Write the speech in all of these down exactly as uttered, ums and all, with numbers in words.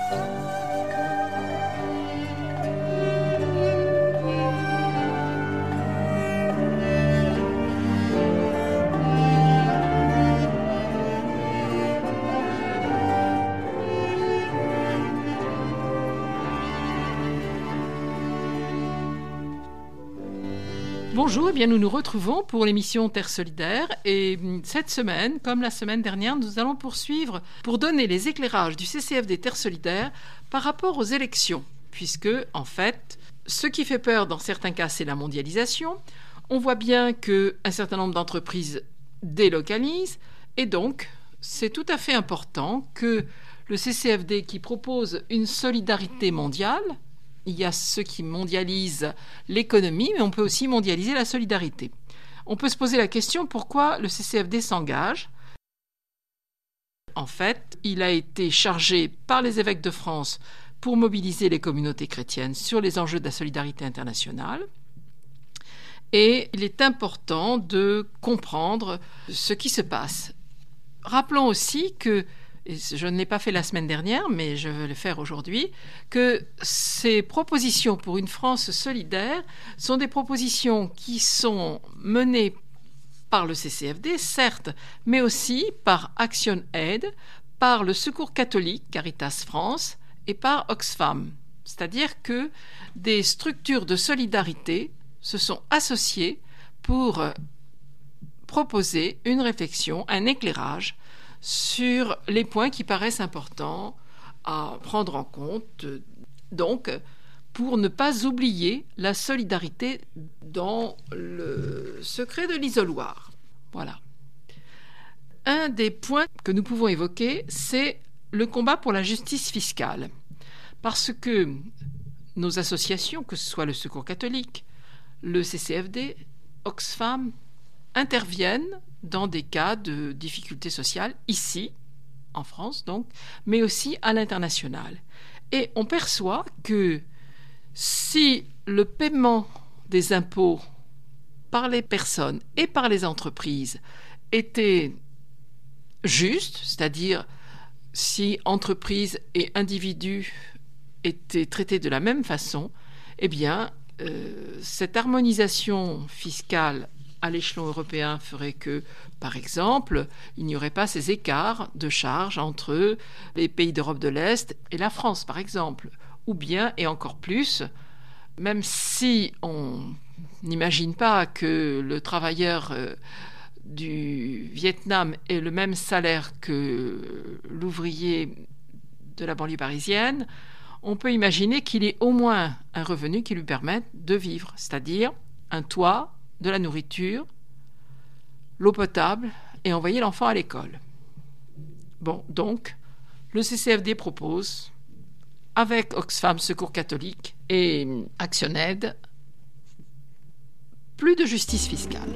Bonjour, eh bien nous nous retrouvons pour l'émission Terre Solidaire et cette semaine, comme la semaine dernière, nous allons poursuivre pour donner les éclairages du C C F D Terre Solidaire par rapport aux élections, puisque en fait, ce qui fait peur dans certains cas, c'est la mondialisation. On voit bien qu'un certain nombre d'entreprises délocalisent et donc c'est tout à fait important que le C C F D qui propose une solidarité mondiale. Il y a ceux qui mondialisent l'économie, mais on peut aussi mondialiser la solidarité. On peut se poser la question pourquoi le C C F D s'engage. En fait, il a été chargé par les évêques de France pour mobiliser les communautés chrétiennes sur les enjeux de la solidarité internationale. Et il est important de comprendre ce qui se passe. Rappelons aussi que, et je ne l'ai pas fait la semaine dernière, mais je vais le faire aujourd'hui, que ces propositions pour une France solidaire sont des propositions qui sont menées par le C C F D, certes, mais aussi par Action Aid, par le Secours catholique, Caritas France, et par Oxfam. C'est-à-dire que des structures de solidarité se sont associées pour proposer une réflexion, un éclairage sur les points qui paraissent importants à prendre en compte, donc pour ne pas oublier la solidarité dans le secret de l'isoloir. Voilà. Un des points que nous pouvons évoquer, c'est le combat pour la justice fiscale. Parce que nos associations, que ce soit le Secours catholique, le C C F D, Oxfam, interviennent dans des cas de difficultés sociales, ici, en France donc, mais aussi à l'international. Et on perçoit que si le paiement des impôts par les personnes et par les entreprises était juste, c'est-à-dire si entreprises et individus étaient traités de la même façon, eh bien, euh, cette harmonisation fiscale à l'échelon européen ferait que, par exemple, il n'y aurait pas ces écarts de charges entre les pays d'Europe de l'Est et la France, par exemple. Ou bien, et encore plus, même si on n'imagine pas que le travailleur euh, du Vietnam ait le même salaire que l'ouvrier de la banlieue parisienne, on peut imaginer qu'il ait au moins un revenu qui lui permette de vivre, c'est-à-dire un toit, de la nourriture, l'eau potable et envoyer l'enfant à l'école. Bon, donc, le C C F D propose, avec Oxfam, Secours catholique et Action Aid, plus de justice fiscale.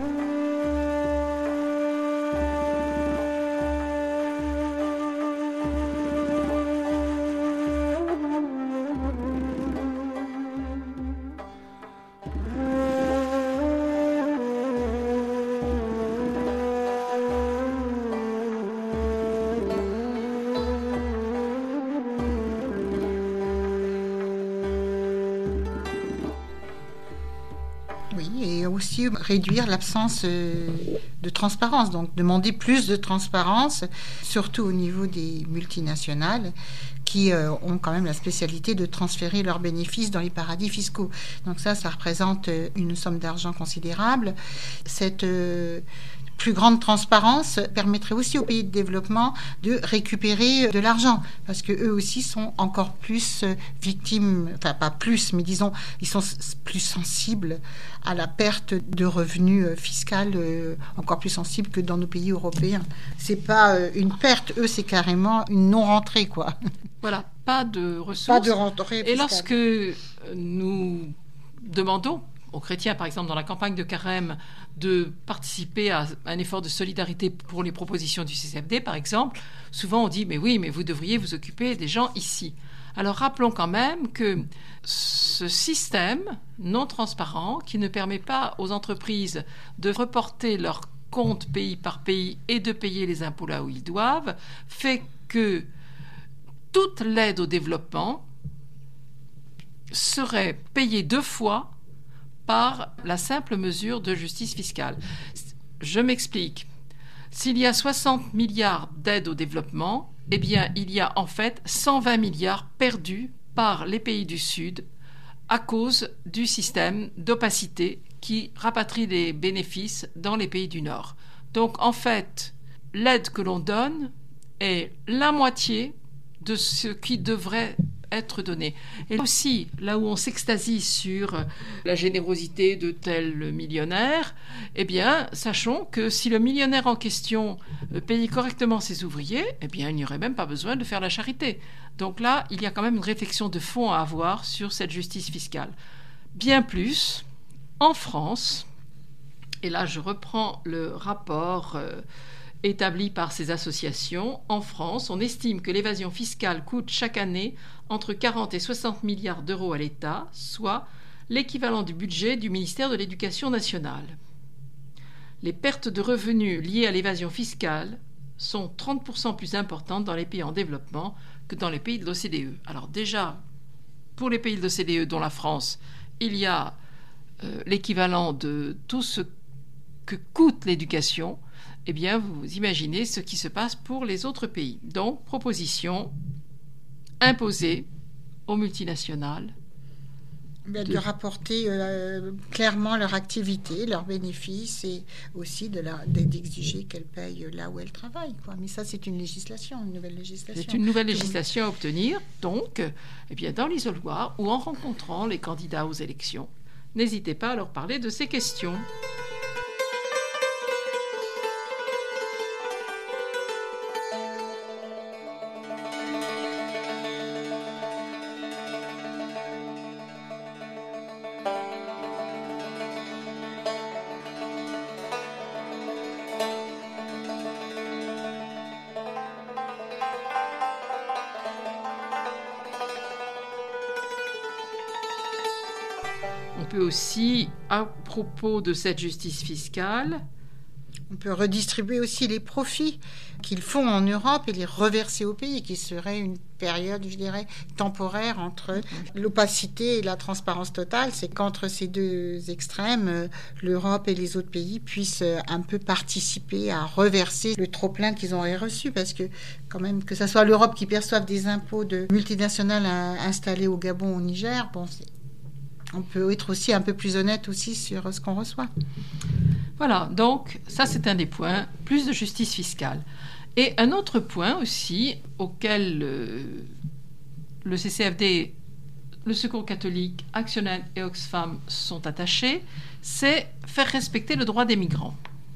Aussi réduire l'absence de transparence, donc demander plus de transparence, surtout au niveau des multinationales qui euh, ont quand même la spécialité de transférer leurs bénéfices dans les paradis fiscaux. Donc ça, ça représente une somme d'argent considérable. Cette euh, plus grande transparence permettrait aussi aux pays de développement de récupérer de l'argent, parce que eux aussi sont encore plus victimes, enfin pas plus, mais disons, ils sont plus sensibles à la perte de revenus fiscales, euh, encore plus sensibles que dans nos pays européens. C'est pas euh, une perte, eux, c'est carrément une non-rentrée, quoi. Voilà, pas de ressources. Pas de rentrée fiscale. Et lorsque nous demandons aux chrétiens, par exemple, dans la campagne de Carême, de participer à un effort de solidarité pour les propositions du C C F D, par exemple, souvent on dit « mais oui, mais vous devriez vous occuper des gens ici ». Alors rappelons quand même que ce système non transparent, qui ne permet pas aux entreprises de reporter leurs comptes pays par pays et de payer les impôts là où ils doivent, fait que toute l'aide au développement serait payée deux fois par la simple mesure de justice fiscale. Je m'explique. S'il y a soixante milliards d'aide au développement, eh bien, il y a en fait cent vingt milliards perdus par les pays du Sud à cause du système d'opacité qui rapatrie les bénéfices dans les pays du Nord. Donc, en fait, l'aide que l'on donne est la moitié de ce qui devrait être donné. Et aussi, là où on s'extasie sur la générosité de tel millionnaire, eh bien, sachons que si le millionnaire en question payait correctement ses ouvriers, eh bien, il n'y aurait même pas besoin de faire la charité. Donc là, il y a quand même une réflexion de fond à avoir sur cette justice fiscale. Bien plus, en France, et là, je reprends le rapport euh, établi par ces associations, en France, on estime que l'évasion fiscale coûte chaque année entre quarante et soixante milliards d'euros à l'État, soit l'équivalent du budget du ministère de l'Éducation nationale. Les pertes de revenus liées à l'évasion fiscale sont trente pour cent plus importantes dans les pays en développement que dans les pays de l'O C D E. Alors déjà, pour les pays de l'O C D E, dont la France, il y a euh, l'équivalent de tout ce que coûte l'éducation. Eh bien, vous imaginez ce qui se passe pour les autres pays. Donc, proposition imposée aux multinationales de, de rapporter euh, clairement leur activité, leurs bénéfices et aussi de la, d'exiger qu'elles payent là où elles travaillent, quoi. Mais ça, c'est une législation, une nouvelle législation. C'est une nouvelle législation à obtenir, donc, eh bien, dans l'isoloir ou en rencontrant les candidats aux élections. N'hésitez pas à leur parler de ces questions. On peut aussi, à propos de cette justice fiscale, on peut redistribuer aussi les profits qu'ils font en Europe et les reverser au pays, qui serait une période, je dirais, temporaire entre l'opacité et la transparence totale. C'est qu'entre ces deux extrêmes, l'Europe et les autres pays puissent un peu participer à reverser le trop-plein qu'ils auraient reçu. Parce que, quand même, que ce soit l'Europe qui perçoive des impôts de multinationales installées au Gabon ou au Niger, bon, c'est... on peut être aussi un peu plus honnête aussi sur ce qu'on reçoit. Voilà, donc ça c'est un des points, plus de justice fiscale. Et un autre point aussi auquel euh, le C C F D, le Secours catholique, Actionnaire et Oxfam sont attachés, c'est faire respecter le droit des migrants.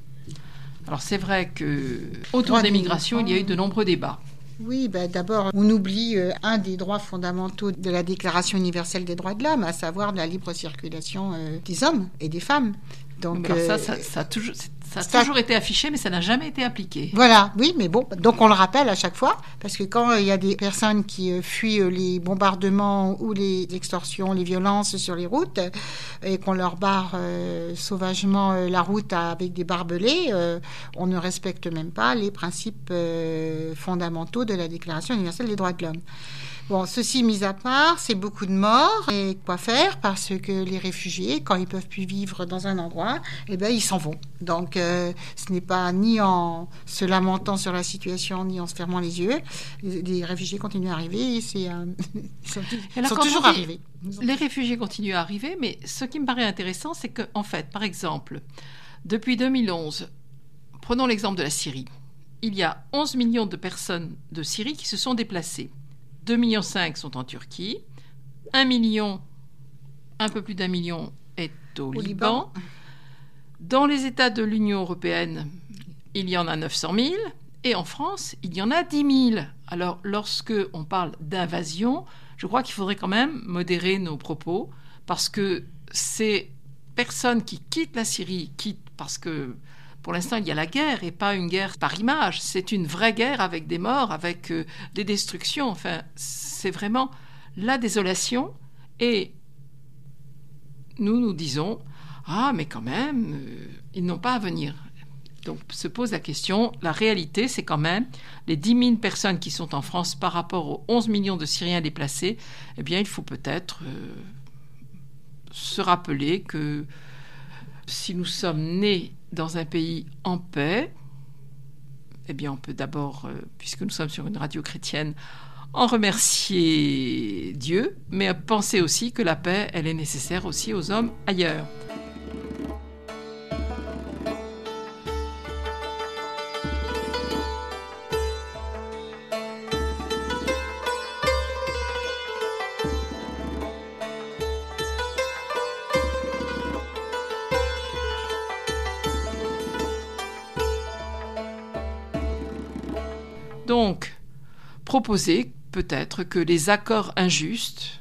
Alors c'est vrai qu'autour des migrations, il y a eu de nombreux débats. Oui, ben d'abord, on oublie euh, un des droits fondamentaux de la Déclaration universelle des droits de l'homme, à savoir la libre circulation euh, des hommes et des femmes. Donc, alors ça, euh, ça, ça a, toujours, ça a ça... toujours été affiché, mais ça n'a jamais été appliqué. Voilà, oui, mais bon, donc on le rappelle à chaque fois, parce que quand il y a des personnes qui euh, fuient euh, les bombardements ou les extorsions, les violences sur les routes, euh, et qu'on leur barre euh, sauvagement euh, la route avec des barbelés, euh, on ne respecte même pas les principes euh, fondamentaux de la Déclaration universelle des droits de l'homme. Bon, ceci mis à part, c'est beaucoup de morts. Et quoi faire? Parce que les réfugiés, quand ils peuvent plus vivre dans un endroit, eh ben ils s'en vont. Donc, euh, ce n'est pas ni en se lamentant sur la situation, ni en se fermant les yeux. Les, les réfugiés continuent à arriver. Et c'est, euh, ils sont, ils alors, sont toujours dit, arrivés. Les réfugiés continuent à arriver, mais ce qui me paraît intéressant, c'est qu'en fait, par exemple, depuis deux mille onze, prenons l'exemple de la Syrie. Il y a onze millions de personnes de Syrie qui se sont déplacées. deux virgule cinq millions sont en Turquie, un million, un peu plus d'un million est au, au Liban. Liban. Dans les États de l'Union européenne, il y en a neuf cent mille, et en France, il y en a dix mille. Alors, lorsque on parle d'invasion, je crois qu'il faudrait quand même modérer nos propos, parce que ces personnes qui quittent la Syrie quittent parce que pour l'instant, il y a la guerre, et pas une guerre par image. C'est une vraie guerre avec des morts, avec euh, des destructions. Enfin, c'est vraiment la désolation. Et nous, nous disons, ah, mais quand même, euh, ils n'ont pas à venir. Donc se pose la question, la réalité c'est quand même les dix mille personnes qui sont en France par rapport aux onze millions de Syriens déplacés, eh bien il faut peut-être euh, se rappeler que si nous sommes nés dans un pays en paix, eh bien on peut d'abord, euh, puisque nous sommes sur une radio chrétienne, en remercier Dieu, mais penser aussi que la paix, elle est nécessaire aussi aux hommes ailleurs. Donc, proposer peut-être que les accords injustes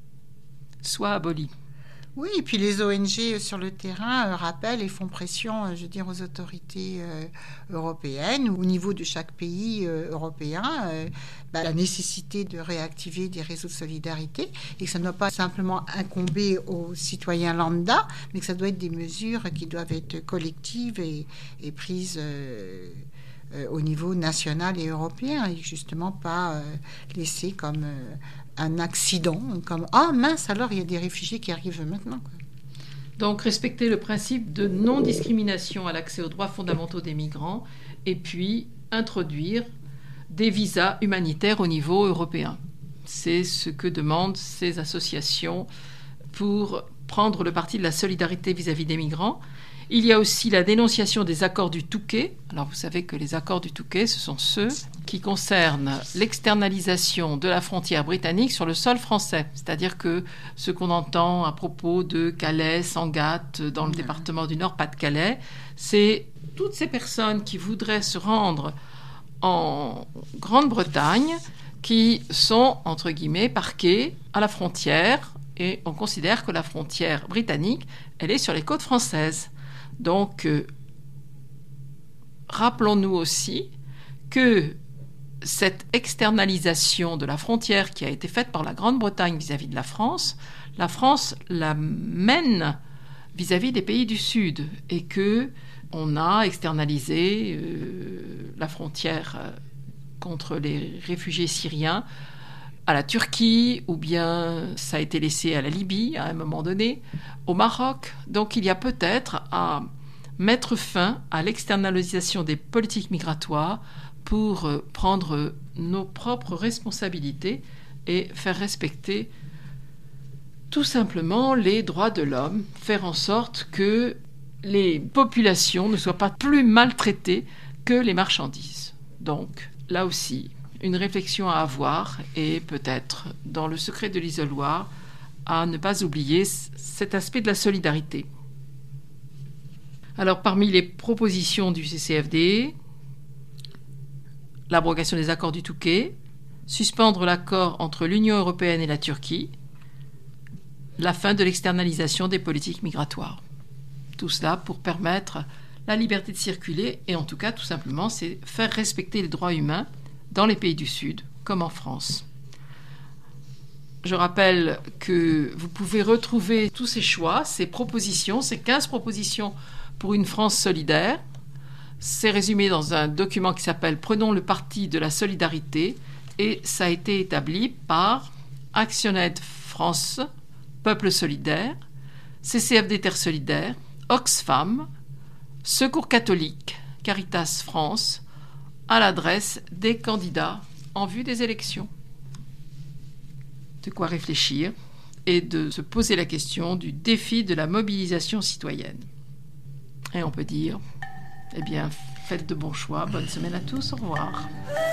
soient abolis. Oui, et puis les O N G sur le terrain euh, rappellent et font pression, euh, je veux dire, aux autorités euh, européennes, ou au niveau de chaque pays euh, européen, euh, bah, la nécessité de réactiver des réseaux de solidarité, et que ça ne doit pas simplement incomber aux citoyens lambda, mais que ça doit être des mesures qui doivent être collectives et, et prises euh, euh, au niveau national et européen, et justement pas euh, laissées comme... Euh, un accident, comme « Ah mince, alors il y a des réfugiés qui arrivent maintenant ». Donc respecter le principe de non-discrimination à l'accès aux droits fondamentaux des migrants et puis introduire des visas humanitaires au niveau européen. C'est ce que demandent ces associations pour prendre le parti de la solidarité vis-à-vis des migrants. Il y a aussi la dénonciation des accords du Touquet. Alors vous savez que les accords du Touquet, ce sont ceux qui concernent l'externalisation de la frontière britannique sur le sol français. C'est-à-dire que ce qu'on entend à propos de Calais, Sangatte, dans le département du Nord, Pas-de-Calais, c'est toutes ces personnes qui voudraient se rendre en Grande-Bretagne qui sont, entre guillemets, parquées à la frontière. Et on considère que la frontière britannique, elle est sur les côtes françaises. Donc, euh, rappelons-nous aussi que cette externalisation de la frontière qui a été faite par la Grande-Bretagne vis-à-vis de la France, la France la mène vis-à-vis des pays du Sud et qu'on a externalisé euh, la frontière euh, contre les réfugiés syriens à la Turquie, ou bien ça a été laissé à la Libye à un moment donné, au Maroc. Donc il y a peut-être à mettre fin à l'externalisation des politiques migratoires pour prendre nos propres responsabilités et faire respecter tout simplement les droits de l'homme, faire en sorte que les populations ne soient pas plus maltraitées que les marchandises. Donc là aussi, une réflexion à avoir et peut-être, dans le secret de l'isoloir, à ne pas oublier cet aspect de la solidarité. Alors, parmi les propositions du C C F D, l'abrogation des accords du Touquet, suspendre l'accord entre l'Union européenne et la Turquie, la fin de l'externalisation des politiques migratoires. Tout cela pour permettre la liberté de circuler et en tout cas, tout simplement, c'est faire respecter les droits humains dans les pays du Sud, comme en France. Je rappelle que vous pouvez retrouver tous ces choix, ces propositions, ces quinze propositions pour une France solidaire. C'est résumé dans un document qui s'appelle « Prenons le parti de la solidarité » et ça a été établi par Actionaid France, Peuple solidaire, C C F D Terre solidaire, Oxfam, Secours catholique, Caritas France, à l'adresse des candidats en vue des élections. De quoi réfléchir et de se poser la question du défi de la mobilisation citoyenne. Et on peut dire, eh bien, faites de bons choix, bonne semaine à tous, au revoir.